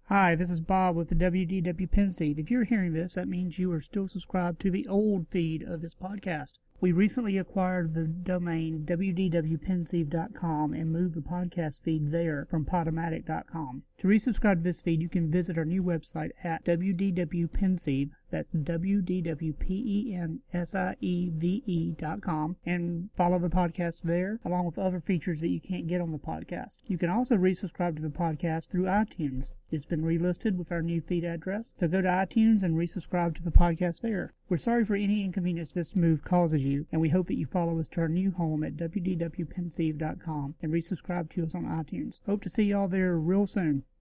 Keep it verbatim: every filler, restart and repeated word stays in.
Hi, this is Bob with the W D W Penseed. If you're hearing this, that means you are still subscribed to the old feed of this podcast. We recently acquired the domain w d w pensieve dot com and moved the podcast feed there from podomatic dot com. To resubscribe to this feed, you can visit our new website at w d w pensieve, that's w d w p e n s i e v e dot com, and follow the podcast there, along with other features that you can't get on the podcast. You can also resubscribe to the podcast through iTunes. It's been relisted with our new feed address, so go to iTunes and resubscribe to the podcast there. We're sorry for any inconvenience this move causes you, and we hope that you follow us to our new home at w d w pensieve dot com and resubscribe to us on iTunes. Hope to see y'all there real soon.